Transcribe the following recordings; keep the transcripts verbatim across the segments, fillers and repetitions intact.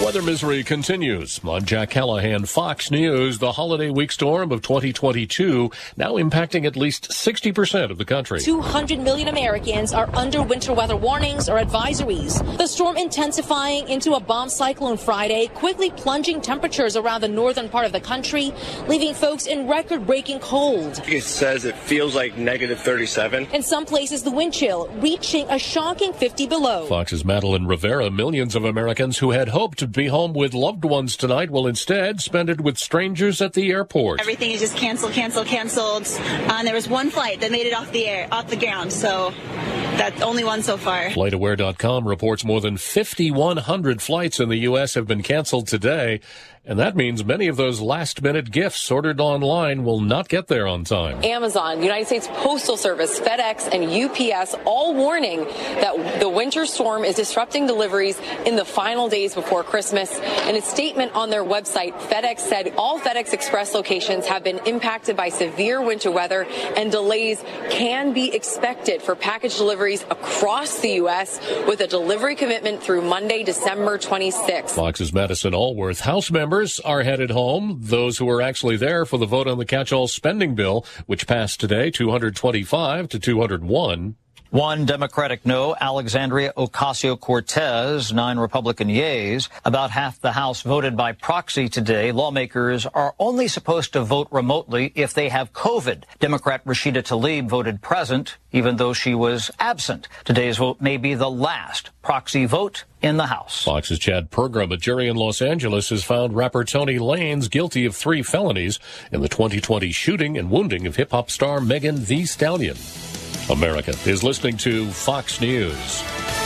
Weather misery continues. I'm Jack Callahan, Fox News. The holiday week storm of twenty twenty-two now impacting at least sixty percent of the country. two hundred million Americans are under winter weather warnings or advisories. The storm intensifying into a bomb cyclone Friday, quickly plunging temperatures around the northern part of the country, leaving folks in record-breaking cold. It says it feels like negative thirty-seven. In some places, the wind chill reaching a shocking fifty below. Fox's Madeline Rivera. Millions of Americans who had hoped to be home with loved ones tonight will instead spend it with strangers at the airport. Everything is just canceled, canceled, canceled. Uh, and there was one flight that made it off the air, off the ground. So that's only one so far. Flight Aware dot com reports more than fifty-one hundred flights in the U S have been canceled today. And that means many of those last-minute gifts ordered online will not get there on time. Amazon, United States Postal Service, FedEx, and U P S all warning that the winter storm is disrupting deliveries in the final days before Christmas. In a statement on their website, FedEx said all FedEx Express locations have been impacted by severe winter weather, and delays can be expected for package deliveries across the U S with a delivery commitment through Monday, December twenty-sixth. Fox's Madison Allworth. House members are headed home. Those who were actually there for the vote on the catch-all spending bill, which passed today, two hundred twenty-five to two hundred one. One Democratic no, Alexandria Ocasio-Cortez, nine Republican yeas. About half the House voted by proxy today. Lawmakers are only supposed to vote remotely if they have COVID. Democrat Rashida Tlaib voted present, even though she was absent. Today's vote may be the last proxy vote in the House. Fox's Chad Pergram. A jury in Los Angeles has found rapper Tory Lanez guilty of three felonies in the twenty twenty shooting and wounding of hip-hop star Megan Thee Stallion. America is listening to Fox News.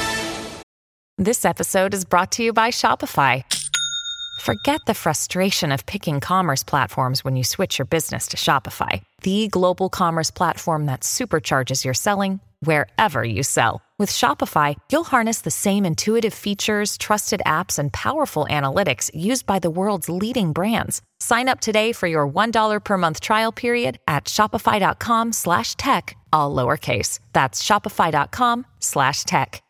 This episode is brought to you by Shopify. Forget the frustration of picking commerce platforms when you switch your business to Shopify, the global commerce platform that supercharges your selling wherever you sell. With Shopify, you'll harness the same intuitive features, trusted apps, and powerful analytics used by the world's leading brands. Sign up today for your one dollar per month trial period at shopify.com slash tech, all lowercase. That's shopify.com slash tech.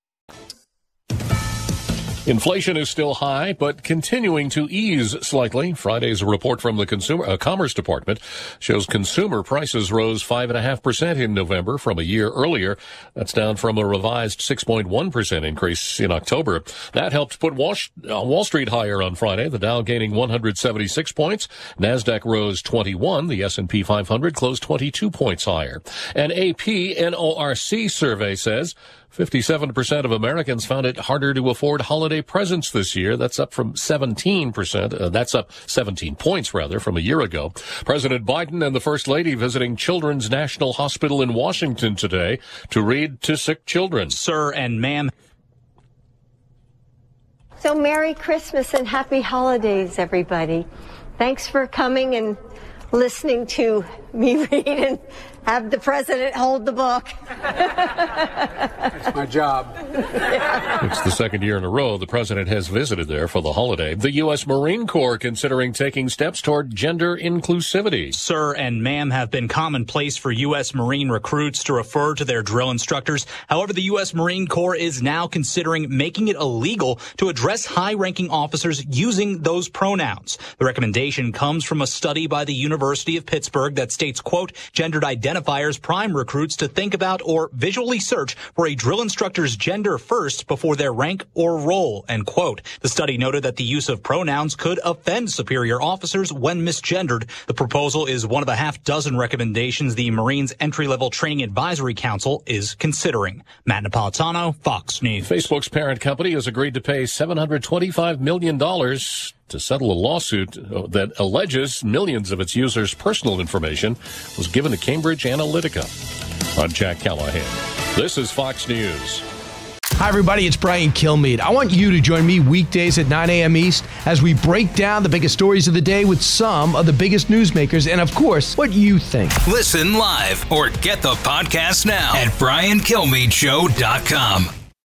Inflation is still high, but continuing to ease slightly. Friday's report from the Consumer uh, Commerce Department shows consumer prices rose five point five percent in November from a year earlier. That's down from a revised six point one percent increase in October. That helped put Wall, uh, Wall Street higher on Friday, the Dow gaining one hundred seventy-six points. NASDAQ rose twenty-one. The S and P five hundred closed twenty-two points higher. An A P N O R C survey says fifty-seven percent of Americans found it harder to afford holiday presents this year. That's up from seventeen percent. Uh, that's up seventeen points, rather, from a year ago. President Biden and the First Lady visiting Children's National Hospital in Washington today to read to sick children. Sir and ma'am. So Merry Christmas and Happy Holidays, everybody. Thanks for coming and listening to me read and have the president hold the book. That's my job. It's the second year in a row the president has visited there for the holiday. The U S Marine Corps considering taking steps toward gender inclusivity. Sir and ma'am have been commonplace for U S Marine recruits to refer to their drill instructors. However, the U S Marine Corps is now considering making it illegal to address high-ranking officers using those pronouns. The recommendation comes from a study by the University of Pittsburgh that states, quote, gendered identifiers prime recruits to think about or visually search for a drill instructor's gender first before their rank or role, end quote. The study noted that the use of pronouns could offend superior officers when misgendered. The proposal is one of a half dozen recommendations the Marines Entry-Level Training Advisory Council is considering. Matt Napolitano, Fox News. Facebook's parent company has agreed to pay seven hundred twenty-five million dollars to settle a lawsuit that alleges millions of its users' personal information was given to Cambridge Analytica. I'm Jack Callahan. This is Fox News. Hi, everybody. It's Brian Kilmeade. I want you to join me weekdays at nine a.m. East as we break down the biggest stories of the day with some of the biggest newsmakers and, of course, what you think. Listen live or get the podcast now at brian kilmeade show dot com.